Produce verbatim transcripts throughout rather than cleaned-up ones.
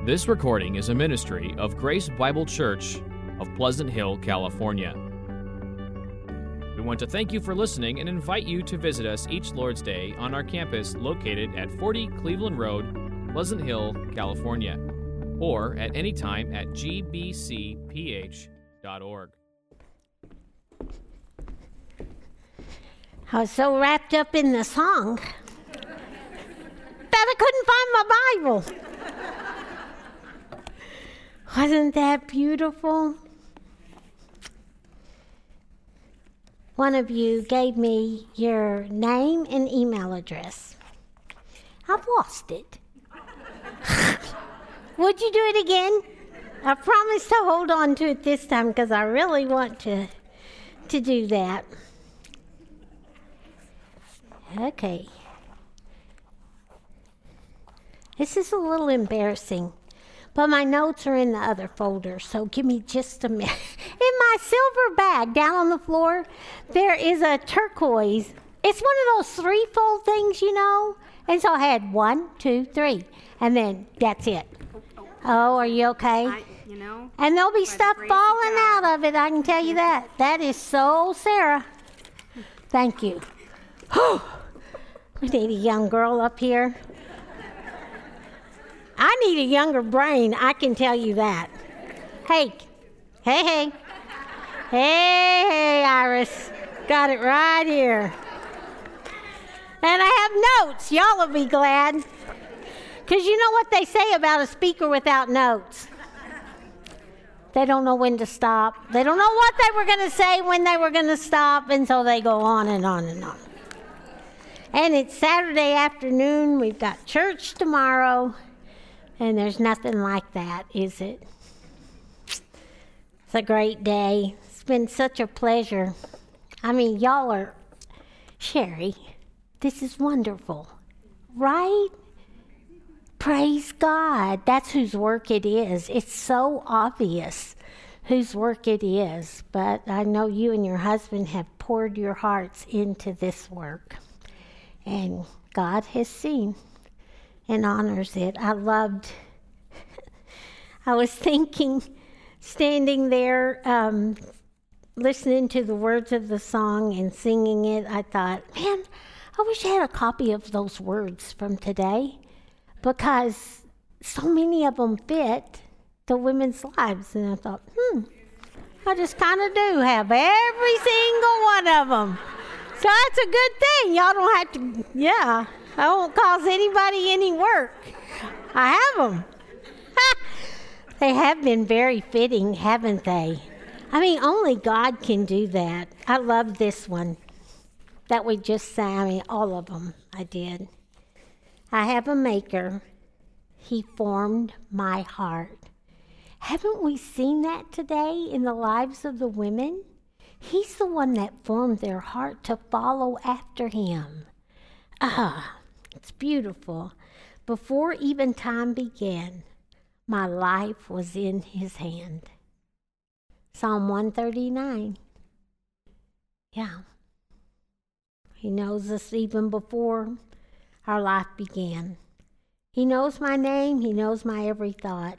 This recording is a ministry of Grace Bible Church of Pleasant Hill, California. We want to thank you for listening and invite you to visit us each Lord's Day on our campus located at forty Cleveland Road, Pleasant Hill, California, or at any time at g b c p h dot org. I was so wrapped up in the song that I couldn't find my Bible. Wasn't that beautiful? One of you gave me your name and email address. I've lost it. Would you do it again? I promise to hold on to it this time because I really want to, to do that. Okay. This is a little embarrassing, but my notes are in the other folder, so give me just a minute. In my silver bag down on the floor, there is a turquoise. It's one of those three-fold things, you know? And so I had one, two, three, and then that's it. Oh, are you okay? I, you know, and there'll be stuff falling out of it, I can tell you that. That is so Sarah. Thank you. We need a young girl up here. I need a younger brain, I can tell you that. Hey, hey, hey. Hey, hey, Iris. Got it right here. And I have notes. Y'all will be glad. Because you know what they say about a speaker without notes? They don't know when to stop. They don't know what they were going to say when they were going to stop, and so they go on and on and on. And it's Saturday afternoon. We've got church tomorrow. And there's nothing like that, is it? It's a great day. It's been such a pleasure. I mean, y'all are, Sherry, this is wonderful, right? Praise God. That's whose work it is. It's so obvious whose work it is. But I know you and your husband have poured your hearts into this work. And God has seen and honors it. I loved, I was thinking, standing there, um, listening to the words of the song and singing it, I thought, man, I wish I had a copy of those words from today, because so many of them fit the women's lives. And I thought, hmm, I just kind of do have every single one of them. So that's a good thing. Y'all don't have to, yeah. I won't cause anybody any work. I have them. They have been very fitting, haven't they? I mean, only God can do that. I love this one that we just sang. I mean, all of them I did. I have a maker. He formed my heart. Haven't we seen that today in the lives of the women? He's the one that formed their heart to follow after him. Ah. It's beautiful. Before even time began, my life was in his hand. Psalm one thirty-nine. Yeah. He knows us even before our life began. He knows my name. He knows my every thought.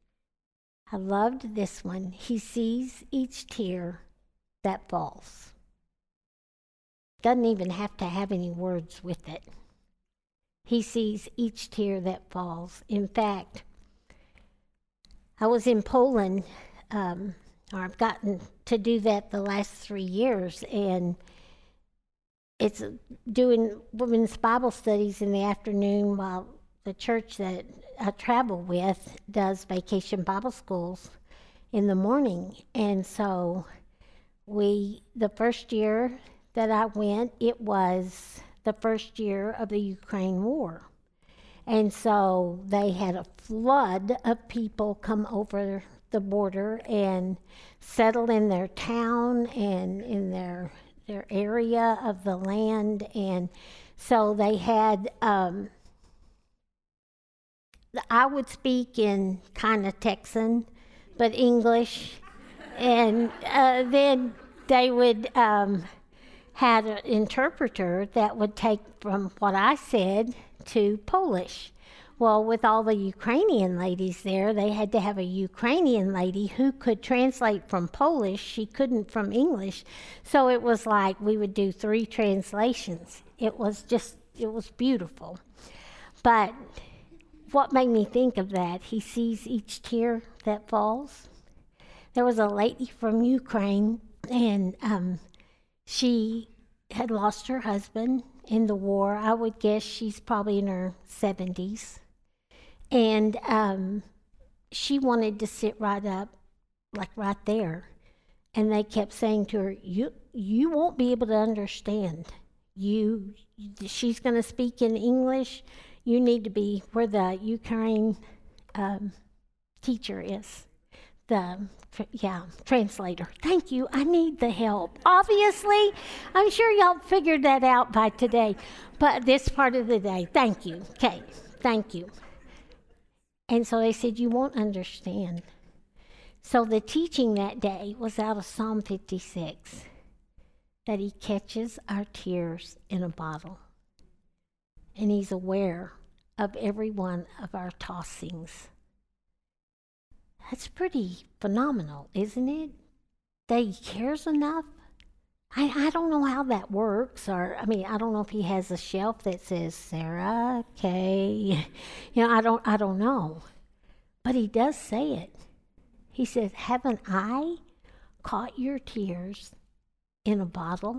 I loved this one. He sees each tear that falls. Doesn't even have to have any words with it. He sees each tear that falls. In fact, I was in Poland, um, or I've gotten to do that the last three years, and it's doing women's Bible studies in the afternoon while the church that I travel with does vacation Bible schools in the morning. And so we, the first year that I went, it was the first year of the Ukraine war. And so they had a flood of people come over the border and settle in their town and in their their area of the land. And so they had, um, I would speak in kind of Texan, but English. And uh, then they would um, had an interpreter that would take from what I said to Polish. Well, with all the Ukrainian ladies there, they had to have a Ukrainian lady who could translate from Polish. She couldn't from English. So it was like we would do three translations. It was just, it was beautiful. But what made me think of that, he sees each tear that falls. There was a lady from Ukraine, and um, she had lost her husband in the war. I would guess she's probably in her seventies. And um, she wanted to sit right up, like right there. And they kept saying to her, you you won't be able to understand. You, she's going to speak in English. You need to be where the Ukraine um, teacher is. The, yeah, translator. Thank you. I need the help. Obviously, I'm sure y'all figured that out by today. But this part of the day, thank you. Okay, thank you. And so they said, you won't understand. So the teaching that day was out of Psalm fifty-six, that he catches our tears in a bottle. And he's aware of every one of our tossings. That's pretty phenomenal, isn't it? That he cares enough. I, I don't know how that works, or I mean, I don't know if he has a shelf that says Sarah, okay. You know, I don't I don't know. But he does say it. He says, haven't I caught your tears in a bottle?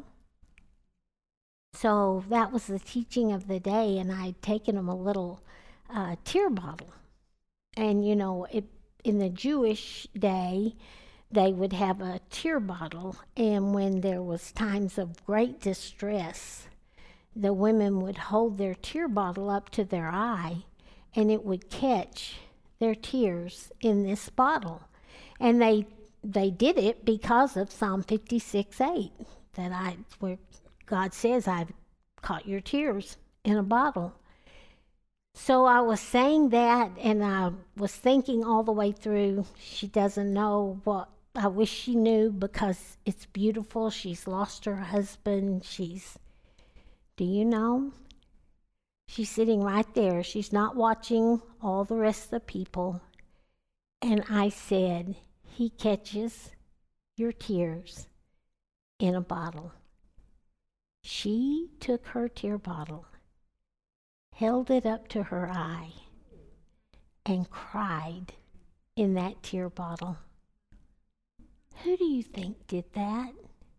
So that was the teaching of the day, and I'd taken him a little uh, tear bottle. And you know, it in the Jewish day, they would have a tear bottle, and when there was times of great distress, the women would hold their tear bottle up to their eye, and it would catch their tears in this bottle. And they they did it because of Psalm fifty-six eight, that I where God says, I've caught your tears in a bottle. So I was saying that, and I was thinking all the way through, she doesn't know what I wish she knew, because it's beautiful. She's lost her husband. She's, do you know? She's sitting right there. She's not watching all the rest of the people. And I said, he catches your tears in a bottle. She took her tear bottle, held it up to her eye, and cried in that tear bottle. Who do you think did that?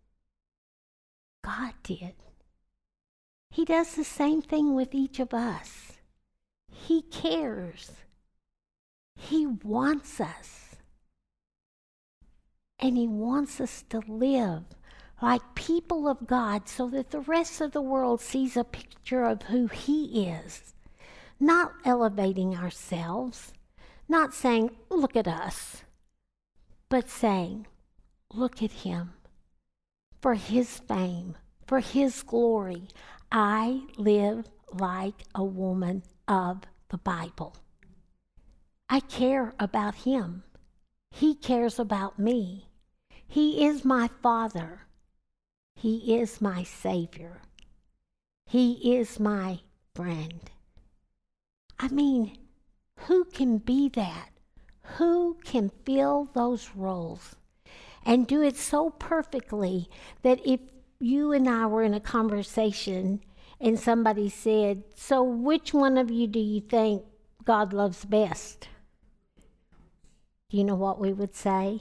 God did. He does the same thing with each of us. He cares. He wants us. And he wants us to live like people of God, so that the rest of the world sees a picture of who he is. Not elevating ourselves, not saying, look at us, but saying, look at him. For his fame, for his glory, I live like a woman of the Bible. I care about him. He cares about me. He is my Father. He is my Savior. He is my friend. I mean, who can be that? Who can fill those roles and do it so perfectly that if you and I were in a conversation and somebody said, so which one of you do you think God loves best? Do you know what we would say?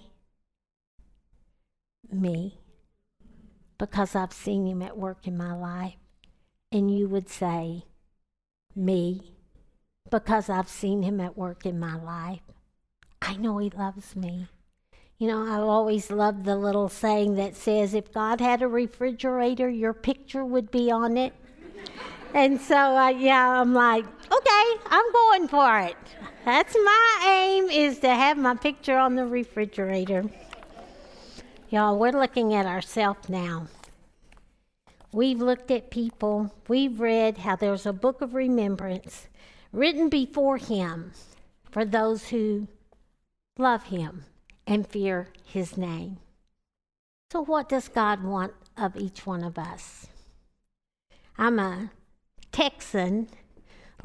Me. Because I've seen him at work in my life. And you would say, me, because I've seen him at work in my life. I know he loves me. You know, I've always loved the little saying that says, if God had a refrigerator, your picture would be on it. And so, uh, yeah, I'm like, okay, I'm going for it. That's my aim, is to have my picture on the refrigerator. Y'all, we're looking at ourselves now. We've looked at people. We've read how there's a book of remembrance written before him for those who love him and fear his name. So what does God want of each one of us? I'm a Texan,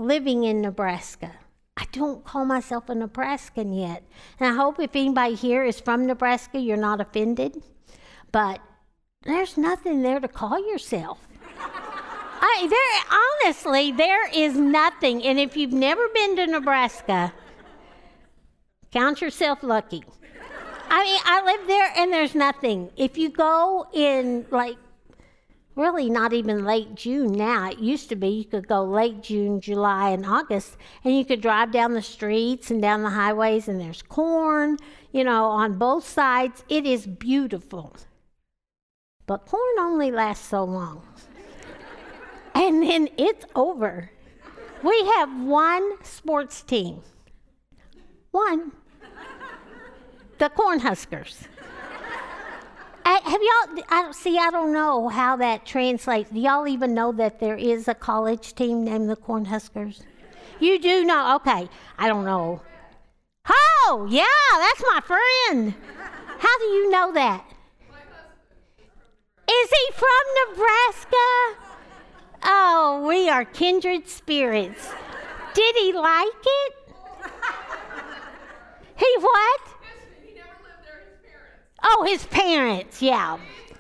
living in Nebraska. I don't call myself a Nebraskan yet. And I hope if anybody here is from Nebraska, you're not offended. But there's nothing there to call yourself. I, there, honestly, there is nothing. And if you've never been to Nebraska, count yourself lucky. I mean, I live there and there's nothing. If you go in, like, really not even late June now. It used to be you could go late June, July, and August, and you could drive down the streets and down the highways, and there's corn, you know, on both sides. It is beautiful. But corn only lasts so long. And then it's over. We have one sports team. One. The Cornhuskers. I, have y'all, I, see, I don't know how that translates. Do y'all even know that there is a college team named the Cornhuskers? You do know? Okay. I don't know. Oh, yeah, that's my friend. How do you know that? Is he from Nebraska? Oh, we are kindred spirits. Did he like it? He what? He never lived there, his parents. Oh, his parents, yeah.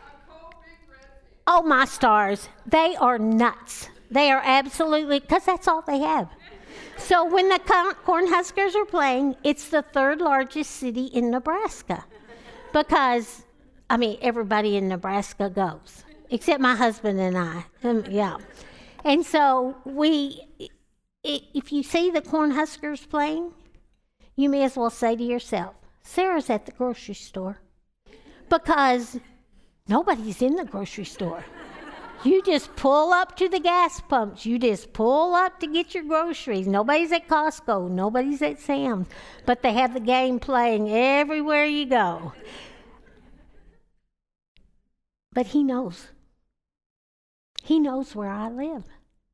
Oh, my stars. They are nuts. They are absolutely, because that's all they have. So when the Cornhuskers are playing, it's the third largest city in Nebraska. Because, I mean, everybody in Nebraska goes, except my husband and I. Um, yeah. And so we, if you see the Cornhuskers playing, you may as well say to yourself, Sarah's at the grocery store. Because nobody's in the grocery store. You just pull up to the gas pumps. You just pull up to get your groceries. Nobody's at Costco. Nobody's at Sam's. But they have the game playing everywhere you go. But he knows. He knows where I live.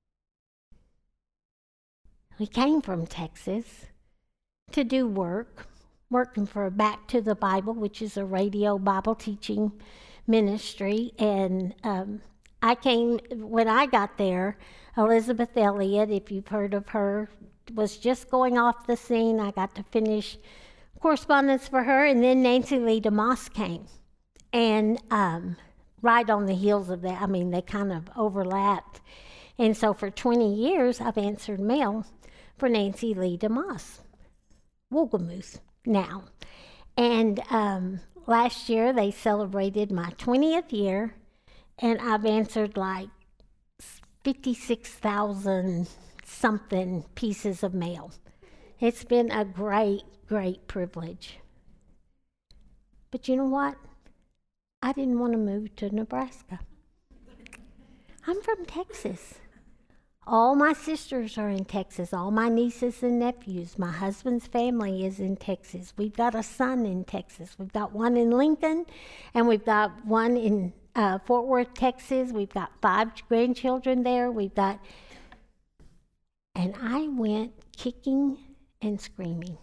We came from Texas to do work, working for Back to the Bible, which is a radio Bible teaching ministry. And um, I came, when I got there, Elizabeth Elliott, if you've heard of her, was just going off the scene. I got to finish correspondence for her, and then Nancy Lee DeMoss came. And um, right on the heels of that, I mean, they kind of overlapped. And so for twenty years, I've answered mail for Nancy Lee DeMoss, Wolgamoose now. And um, last year, they celebrated my twentieth year, and I've answered like fifty-six thousand something pieces of mail. It's been a great, great privilege. But you know what? I didn't want to move to Nebraska. I'm from Texas. All my sisters are in Texas, all my nieces and nephews. My husband's family is in Texas. We've got a son in Texas. We've got one in Lincoln, and we've got one in uh, Fort Worth, Texas. We've got five grandchildren there. We've got, and I went kicking and screaming.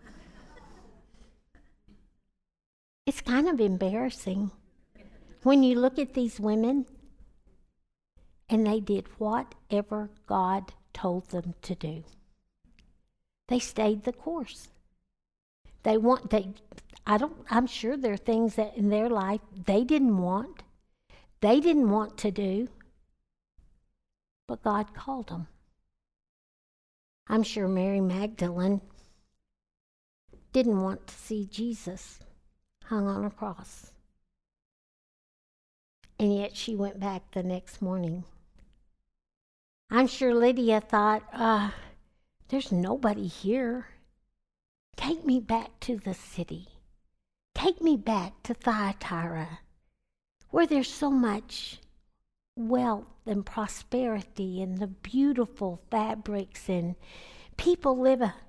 It's kind of embarrassing when you look at these women and they did whatever God told them to do. They stayed the course. They want, they, I don't, I'm sure there are things that in their life they didn't want, they didn't want to do, but God called them. I'm sure Mary Magdalene didn't want to see Jesus hung on a cross. And yet she went back the next morning. I'm sure Lydia thought, uh, there's nobody here. Take me back to the city. Take me back to Thyatira, where there's so much wealth and prosperity and the beautiful fabrics and people live. A...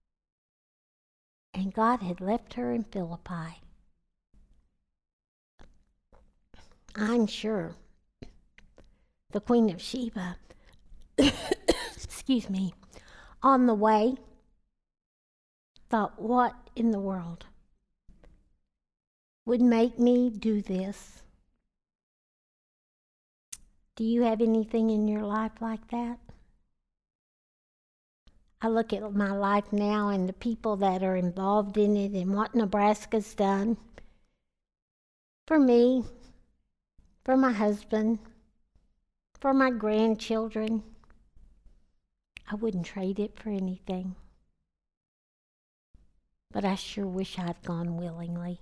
And God had left her in Philippi. I'm sure the Queen of Sheba, excuse me, on the way, thought, what in the world would make me do this? Do you have anything in your life like that? I look at my life now and the people that are involved in it and what Nebraska's done for me, for my husband, for my grandchildren. I wouldn't trade it for anything. But I sure wish I'd gone willingly.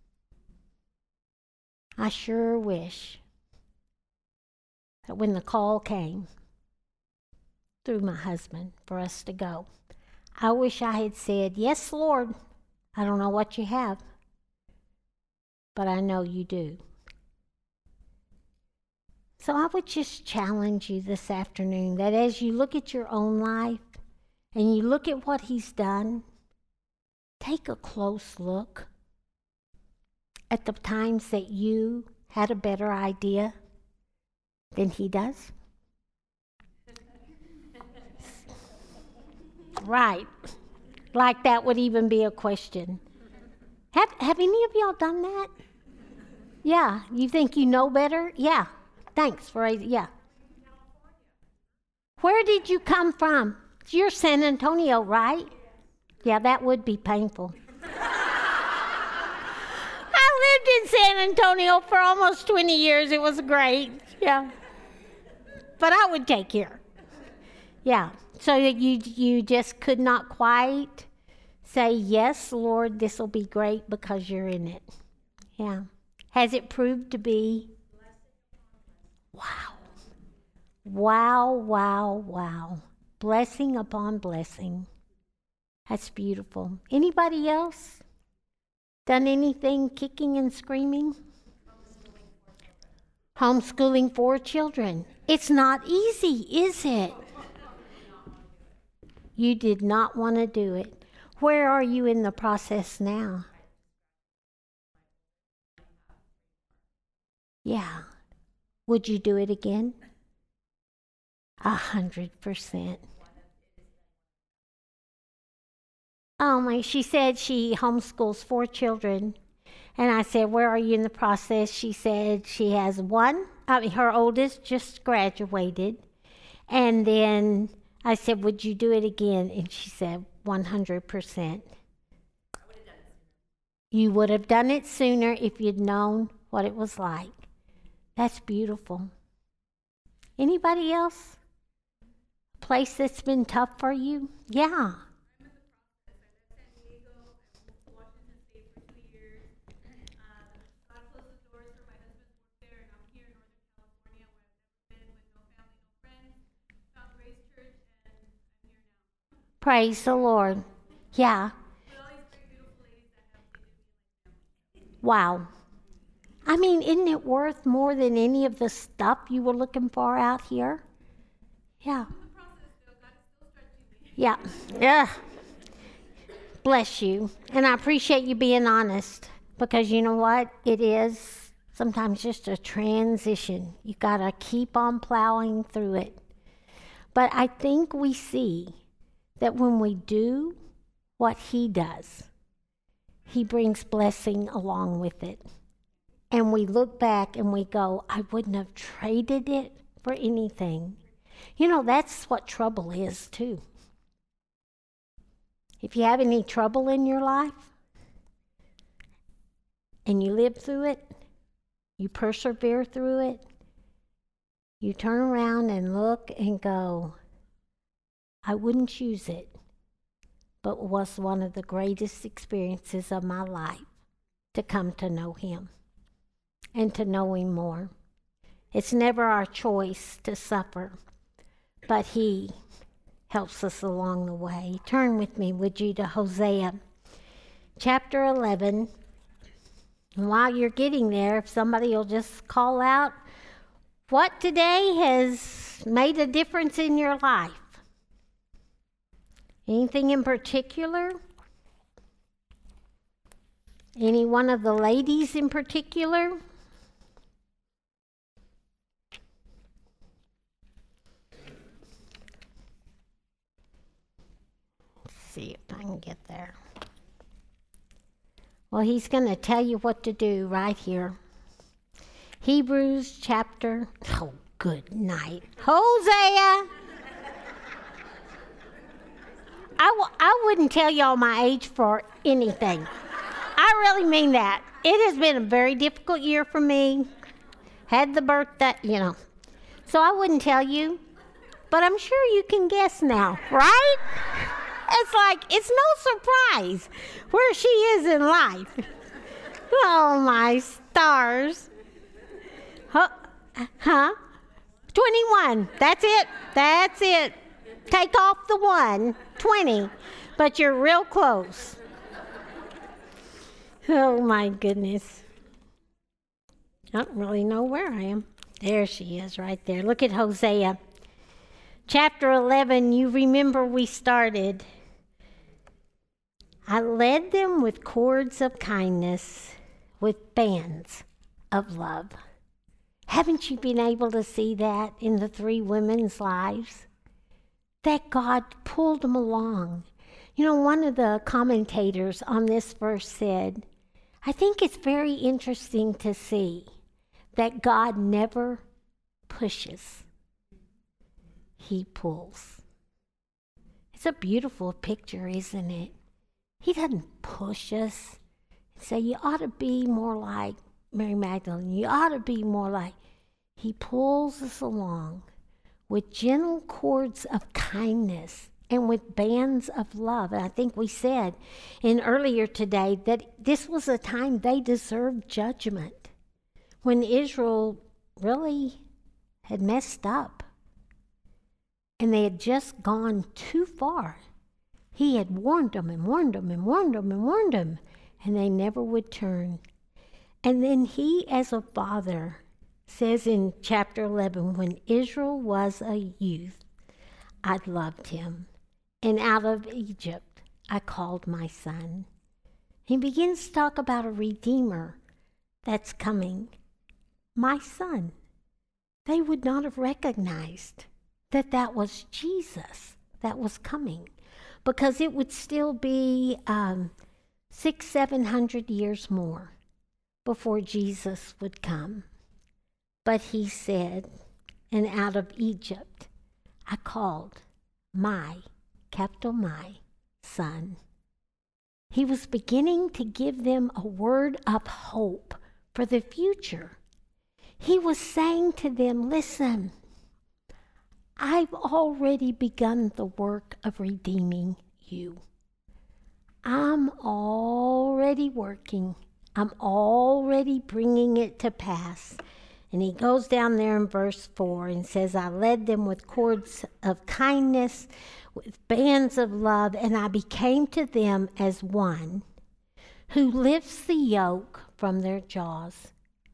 I sure wish that when the call came through my husband for us to go, I wish I had said, yes, Lord, I don't know what you have, but I know you do. So I would just challenge you this afternoon that as you look at your own life and you look at what he's done, take a close look at the times that you had a better idea than he does. Right. Like that would even be a question. Have have any of y'all done that? Yeah. You think you know better? Yeah. Thanks for yeah. Where did you come from? You're San Antonio, right? Yeah, that would be painful. I lived in San Antonio for almost twenty years. It was great. Yeah. But I would take here. Yeah. So that you you just could not quite say, yes, Lord, this will be great because you're in it. Yeah. Has it proved to be? Wow. Wow, wow, wow. Blessing upon blessing. That's beautiful. Anybody else done anything kicking and screaming? Homeschooling four children. It's not easy, is it? You did not want to do it. Where are you in the process now? Yeah. Would you do it again? A hundred percent. Oh my, she said she homeschools four children. And I said, where are you in the process? She said she has one. I mean, her oldest just graduated. And then I said, would you do it again? And she said, one hundred percent. I would have done it sooner. You would have done it sooner if you'd known what it was like. That's beautiful. Anybody else? A place that's been tough for you? Yeah. Praise the Lord. Yeah. Wow. I mean, isn't it worth more than any of the stuff you were looking for out here? Yeah. Yeah. Yeah. Bless you. And I appreciate you being honest because you know what? It is sometimes just a transition. You got to keep on plowing through it. But I think we see that when we do what he does, he brings blessing along with it. And we look back and we go, I wouldn't have traded it for anything. You know, that's what trouble is too. If you have any trouble in your life and you live through it, you persevere through it, you turn around and look and go, I wouldn't choose it, but was one of the greatest experiences of my life to come to know him and to know him more. It's never our choice to suffer, but he helps us along the way. Turn with me, would you, to Hosea chapter eleven. And while you're getting there, if somebody will just call out, what today has made a difference in your life? Anything in particular? Any one of the ladies in particular? Let's see if I can get there. Well, he's going to tell you what to do right here. Hebrews chapter, oh, good night. Hosea. I, w- I wouldn't tell y'all my age for anything. I really mean that. It has been a very difficult year for me. Had the birthday, you know. So I wouldn't tell you. But I'm sure you can guess now, right? It's like, it's no surprise where she is in life. Oh, my stars. Huh? Huh? twenty-one. That's it. That's it. Take off the one. twenty. But you're real close. Oh, my goodness. I don't really know where I am. There she is right there. Look at Hosea. Chapter eleven, you remember we started. I led them with cords of kindness, with bands of love. Haven't you been able to see that in the three women's lives? That God pulled them along. You know, one of the commentators on this verse said, I think it's very interesting to see that God never pushes. He pulls. It's a beautiful picture, isn't it? He doesn't push us and say, you ought to be more like Mary Magdalene. You ought to be more like. He pulls us along with gentle cords of kindness and with bands of love. And I think we said in earlier today that this was a time they deserved judgment, when Israel really had messed up. And they had just gone too far. He had warned them and warned them and warned them and warned them, and they never would turn. And then he, as a father, says in chapter eleven, when Israel was a youth, I loved him, and out of Egypt I called my son. He begins to talk about a redeemer that's coming. My son. They would not have recognized that that was Jesus that was coming, because it would still be um, six, seven hundred years more before Jesus would come. But he said, and out of Egypt I called my, capital my, son. He was beginning to give them a word of hope for the future. He was saying to them, listen, I've already begun the work of redeeming you. I'm already working. I'm already bringing it to pass. And he goes down there in verse four and says, I led them with cords of kindness, with bands of love, and I became to them as one who lifts the yoke from their jaws.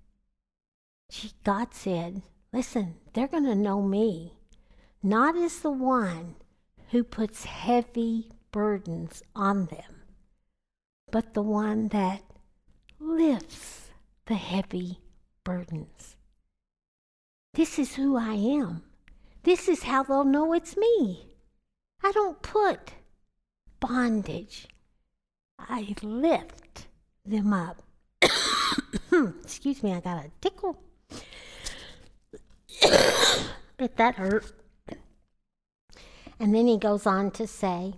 God said, listen, they're going to know me, not as the one who puts heavy burdens on them, but the one that lifts the heavy burdens. This is who I am. This is how they'll know it's me. I don't put bondage. I lift them up. Excuse me, I got a tickle. Bet that hurt. And then he goes on to say,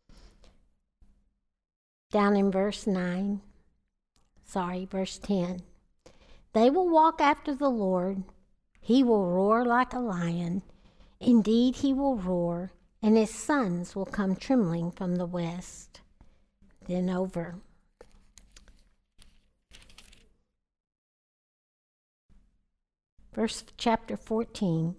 down in verse nine, sorry, verse ten, they will walk after the Lord. He will roar like a lion. Indeed, he will roar, and his sons will come trembling from the west. Then over. Verse chapter fourteen.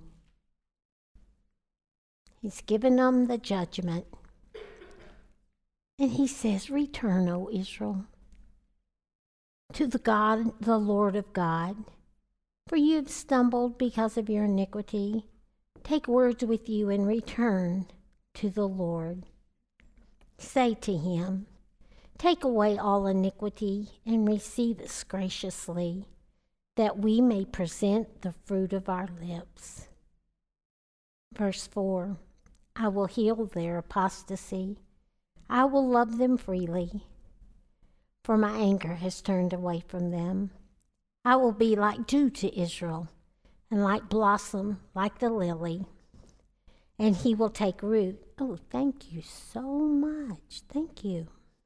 He's given them the judgment. And he says, return, O Israel, to the God, the Lord of God. For you have stumbled because of your iniquity. Take words with you and return to the Lord. Say to him, take away all iniquity and receive us graciously, that we may present the fruit of our lips. Verse four, I will heal their apostasy. I will love them freely, for my anger has turned away from them. I will be like dew to Israel, and like blossom like the lily. and he will take root. Oh, thank you so much. Thank you.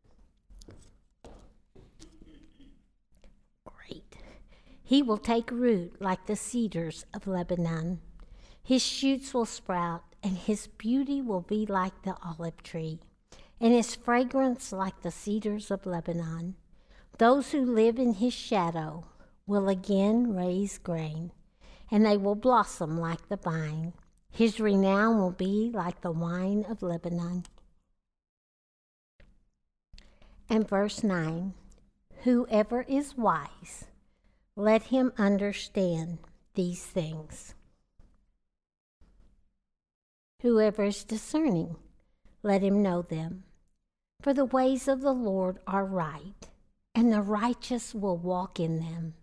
Great. He will take root like the cedars of Lebanon. His shoots will sprout, and his beauty will be like the olive tree, and his fragrance like the cedars of Lebanon. Those who live in his shadow will again raise grain, and they will blossom like the vine. His renown will be like the wine of Lebanon. And verse nine, whoever is wise, let him understand these things. Whoever is discerning, let him know them. For the ways of the Lord are right, and the righteous will walk in them.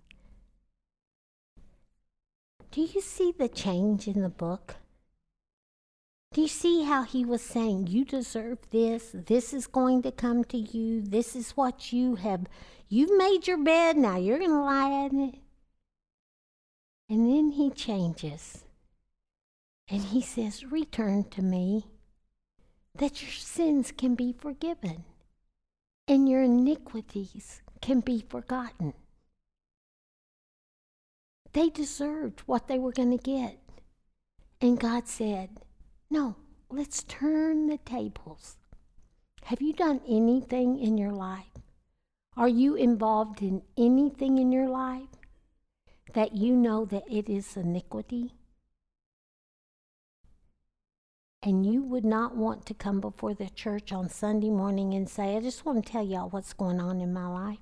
Do you see the change in the book? Do you see how he was saying, you deserve this, this is going to come to you, this is what you have, you've made your bed, now you're going to lie in it. And then he changes. And he says, return to me, that your sins can be forgiven, and your iniquities can be forgotten. They deserved what they were going to get. And God said, no, let's turn the tables. Have you done anything in your life? Are you involved in anything in your life that you know that it is iniquity? And you would not want to come before the church on Sunday morning and say, I just want to tell y'all what's going on in my life.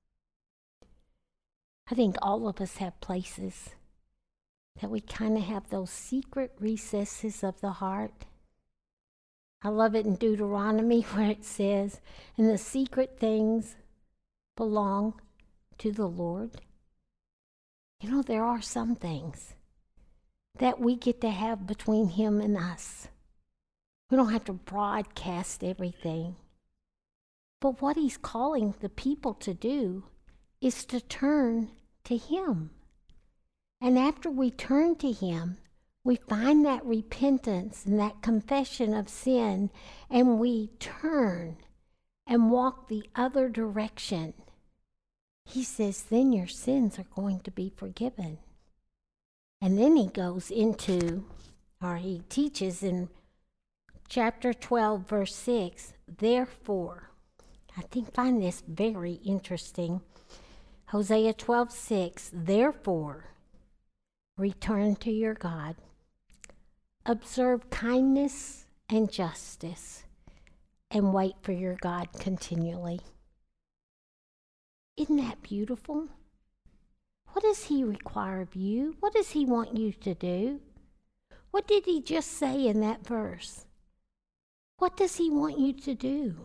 I think all of us have places that we kind of have those secret recesses of the heart. I love it in Deuteronomy where it says, and the secret things belong to the Lord. You know, there are some things that we get to have between him and us. We don't have to broadcast everything. But what he's calling the people to do is to turn to him. And after we turn to him, we find that repentance and that confession of sin, and we turn and walk the other direction. He says, then your sins are going to be forgiven. And then he goes into, or he teaches in chapter twelve, verse six, therefore, I think find this very interesting. Hosea twelve, six, therefore, return to your God. Observe kindness and justice, and wait for your God continually. Isn't that beautiful? What does he require of you? What does he want you to do? What did he just say in that verse? What does he want you to do?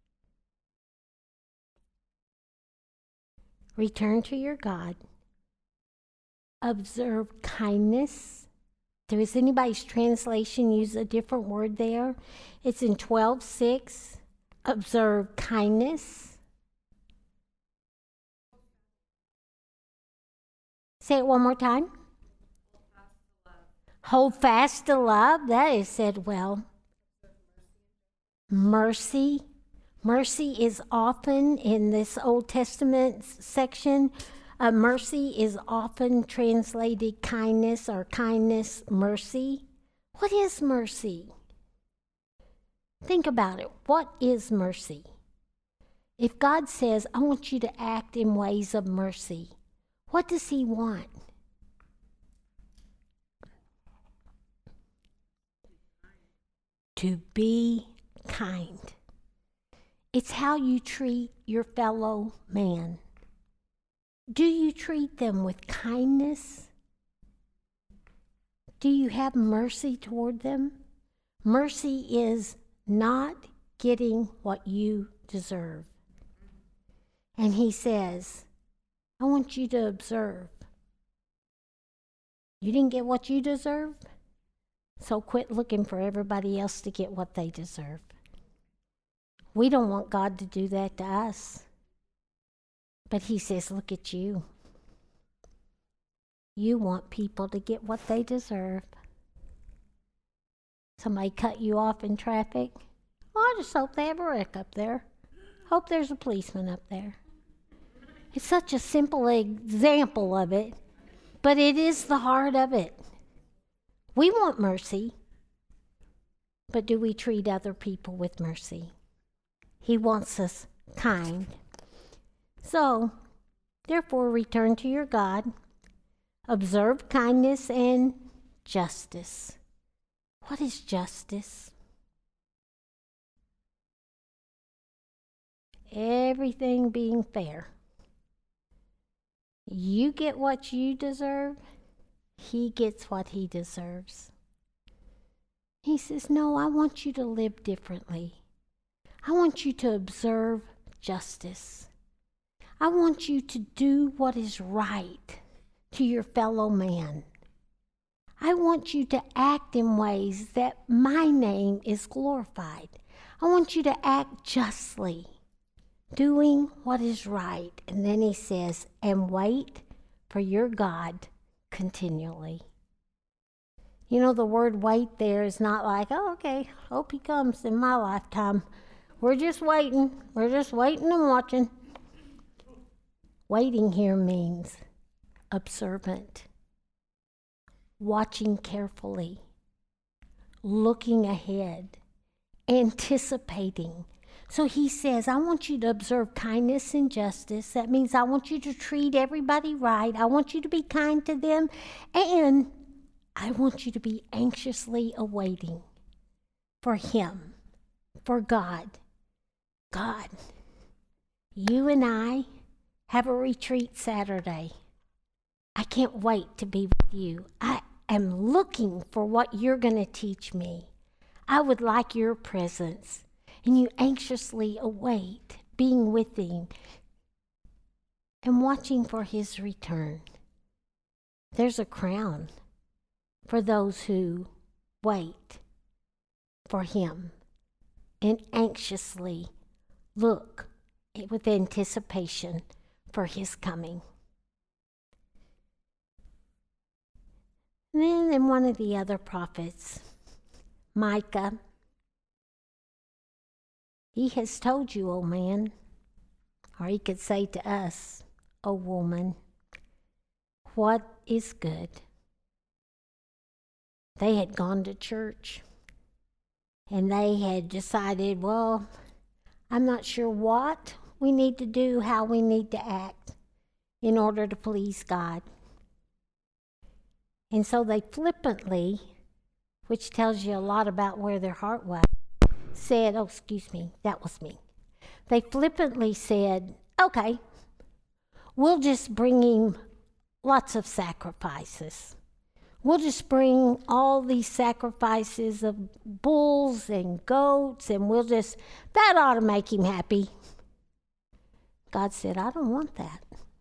Return to your God. Observe kindness. Does anybody's translation use a different word there? It's in twelve six. Observe kindness. Say it one more time. Hold fast to love. That is said well. Mercy. Mercy is often in this Old Testament section. Uh, mercy is often translated kindness or kindness, mercy. What is mercy? Think about it. What is mercy? If God says, I want you to act in ways of mercy, what does he want? To be kind. It's how you treat your fellow man. Do you treat them with kindness? Do you have mercy toward them? Mercy is not getting what you deserve. And he says, I want you to observe. You didn't get what you deserve? So quit looking for everybody else to get what they deserve. We don't want God to do that to us. But he says, look at you. You want people to get what they deserve. Somebody cut you off in traffic. Well, I just hope they have a wreck up there. Hope there's a policeman up there. It's such a simple example of it, but it is the heart of it. We want mercy, but do we treat other people with mercy? He wants us kind. So, therefore, return to your God. Observe kindness and justice. What is justice? Everything being fair. You get what you deserve. He gets what he deserves. He says, no, I want you to live differently. I want you to observe justice. I want you to do what is right to your fellow man. I want you to act in ways that my name is glorified. I want you to act justly, doing what is right. And then he says, and wait for your God continually. You know, the word wait there is not like, oh, okay, hope he comes in my lifetime. We're just waiting. We're just waiting and watching. Waiting here means observant, watching carefully, looking ahead, anticipating. So he says, I want you to observe kindness and justice. That means I want you to treat everybody right. I want you to be kind to them. And I want you to be anxiously awaiting for him, for God. God, you and I have a retreat Saturday. I can't wait to be with you. I am looking for what you're going to teach me. I would like your presence. And you anxiously await being with him and watching for his return. There's a crown for those who wait for him and anxiously look with anticipation for his coming. And then in one of the other prophets, Micah, he has told you, O man, or he could say to us, O woman, what is good. They had gone to church, and they had decided, well, I'm not sure what we need to do, how we need to act in order to please God. And so they flippantly, which tells you a lot about where their heart was, said, oh, excuse me, that was me. They flippantly said, okay, we'll just bring him lots of sacrifices. We'll just bring all these sacrifices of bulls and goats, and we'll just, that ought to make him happy. God said, I don't want that.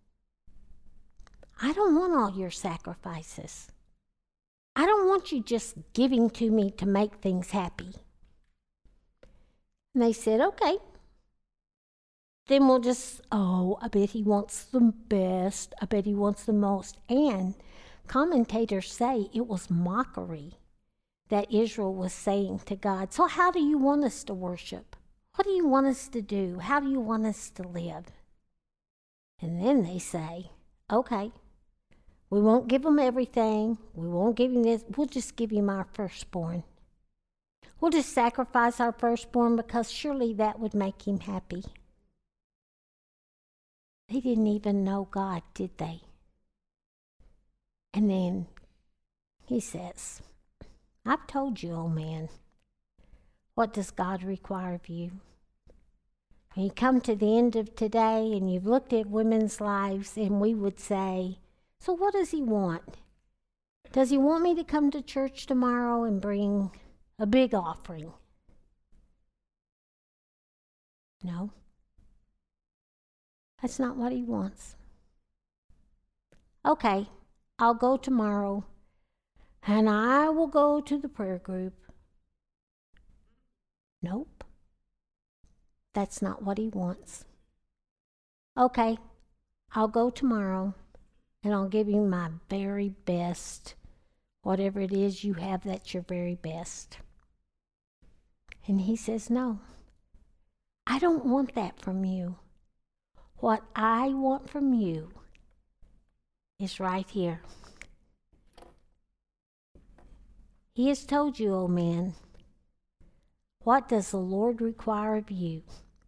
I don't want all your sacrifices. I don't want you just giving to me to make things happy. And they said, okay. Then we'll just, oh, I bet he wants the best. I bet he wants the most. And commentators say it was mockery that Israel was saying to God. So how do you want us to worship? What do you want us to do? How do you want us to live? And then they say, okay, we won't give him everything. We won't give him this. We'll just give him our firstborn. We'll just sacrifice our firstborn because surely that would make him happy. They didn't even know God, did they? And then he says, I've told you, oh man, what does God require of you? When you come to the end of today and you've looked at women's lives, and we would say, so what does he want? Does he want me to come to church tomorrow and bring a big offering? No. That's not what he wants. Okay, I'll go tomorrow, and I will go to the prayer group. Nope. That's not what he wants. Okay, I'll go tomorrow, and I'll give you my very best, whatever it is you have that's your very best. And he says, no, I don't want that from you. What I want from you is right here. He has told you, O man, what does the Lord require of you?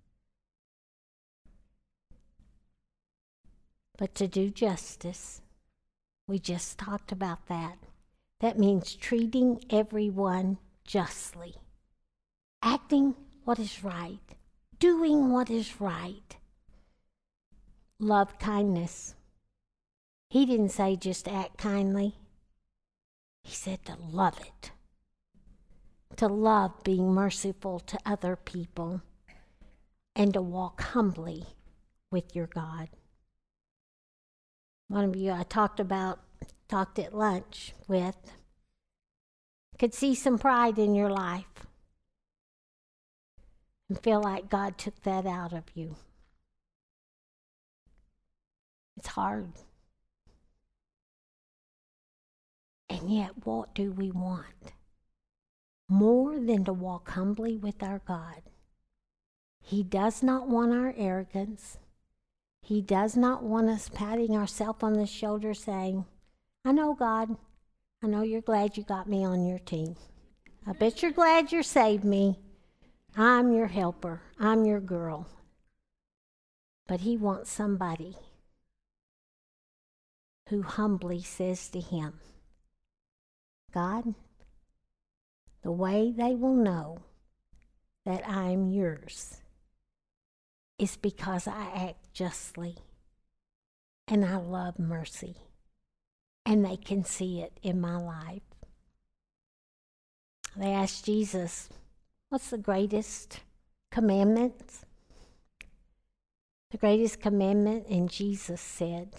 But to do justice. We just talked about that. That means treating everyone justly, acting what is right, doing what is right. Love kindness. He didn't say just act kindly. He said to love it. To love being merciful to other people and to walk humbly with your God. One of you I talked about, talked at lunch with, could see some pride in your life and feel like God took that out of you. It's hard. And yet, what do we want? More than to walk humbly with our God. He does not want our arrogance. He does not want us patting ourselves on the shoulder saying, I know, God, I know you're glad you got me on your team. I bet you're glad you saved me. I'm your helper. I'm your girl. But he wants somebody who humbly says to him, God, the way they will know that I'm yours is because I act justly and I love mercy, and they can see it in my life. They asked Jesus, what's the greatest commandment? The greatest commandment, and Jesus said,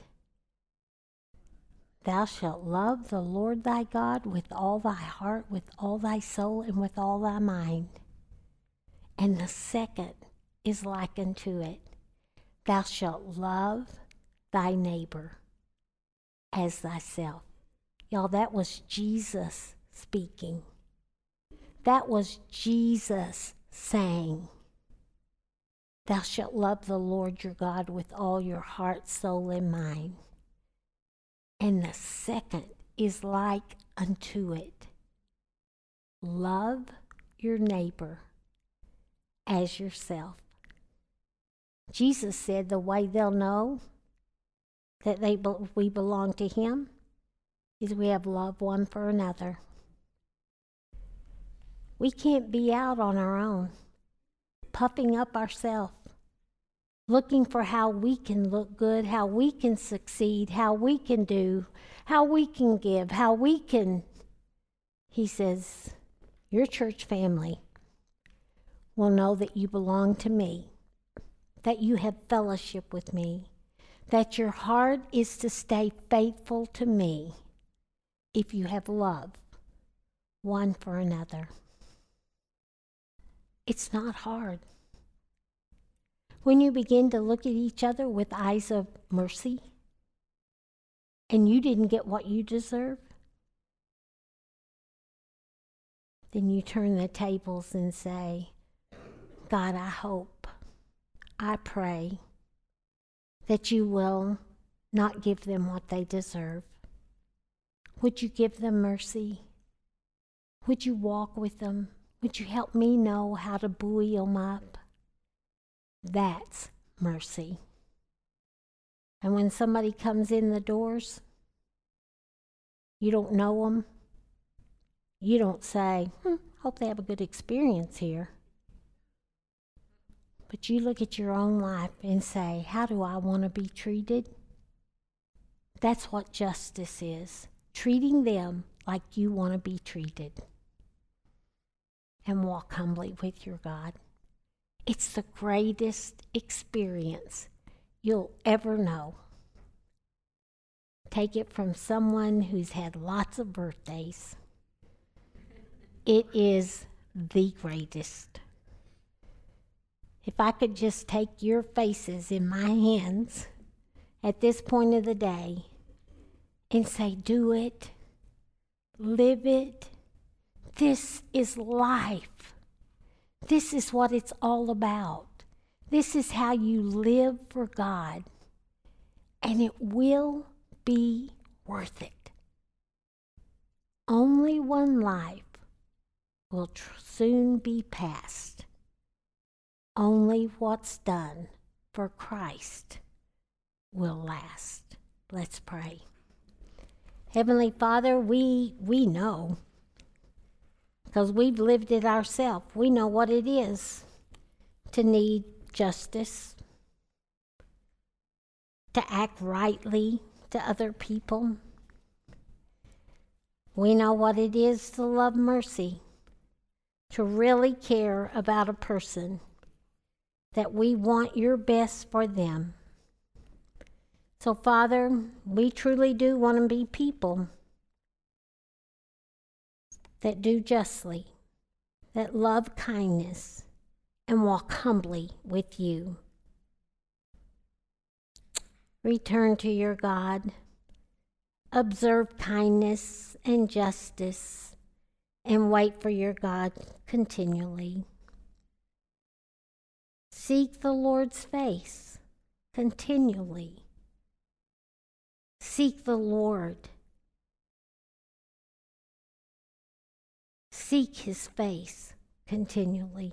Thou shalt love the Lord thy God with all thy heart, with all thy soul, and with all thy mind. And the second is like unto it. Thou shalt love thy neighbor as thyself. Y'all, that was Jesus speaking. That was Jesus saying, Thou shalt love the Lord your God with all your heart, soul, and mind. And the second is like unto it. Love your neighbor as yourself. Jesus said the way they'll know that they we belong to him is we have love one for another. We can't be out on our own, puffing up ourselves, looking for how we can look good, how we can succeed, how we can do, how we can give, how we can. He says, your church family will know that you belong to me, that you have fellowship with me, that your heart is to stay faithful to me if you have love one for another. It's not hard. When you begin to look at each other with eyes of mercy and you didn't get what you deserve, then you turn the tables and say, God, I hope, I pray that you will not give them what they deserve. Would you give them mercy? Would you walk with them? Would you help me know how to buoy them up? That's mercy. And when somebody comes in the doors, you don't know them, you don't say, hmm, hope they have a good experience here. But you look at your own life and say, how do I want to be treated? That's what justice is, treating them like you want to be treated. And walk humbly with your God. It's the greatest experience you'll ever know. Take it from someone who's had lots of birthdays. It is the greatest. If I could just take your faces in my hands at this point of the day and say, do it, live it. This is life. This is what it's all about. This is how you live for God. And it will be worth it. Only one life will tr- soon be past. Only what's done for Christ will last. Let's pray. Heavenly Father, we we know, because we've lived it ourselves. We know what it is to need justice, to act rightly to other people. We know what it is to love mercy, to really care about a person, that we want your best for them. So, Father, we truly do want to be people that do justly, that love kindness, and walk humbly with you. Return to your God. Observe kindness and justice, and wait for your God continually. Seek the Lord's face continually. Seek the Lord. Seek his face continually.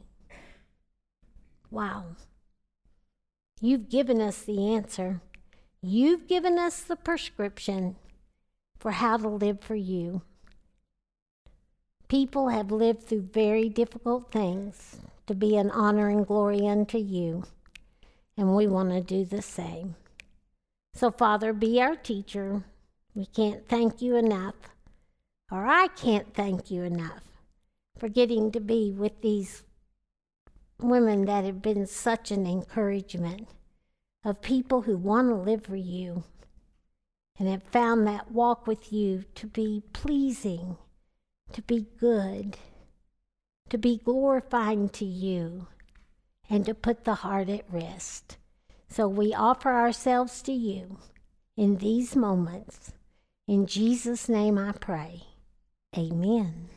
Wow. You've given us the answer. You've given us the prescription for how to live for you. People have lived through very difficult things to be an honor and glory unto you, and we want to do the same. So, Father, be our teacher. We can't thank you enough, or I can't thank you enough for getting to be with these women that have been such an encouragement, of people who want to live for you and have found that walk with you to be pleasing, to be good, to be glorifying to you, and to put the heart at rest. So we offer ourselves to you in these moments. In Jesus' name I pray. Amen.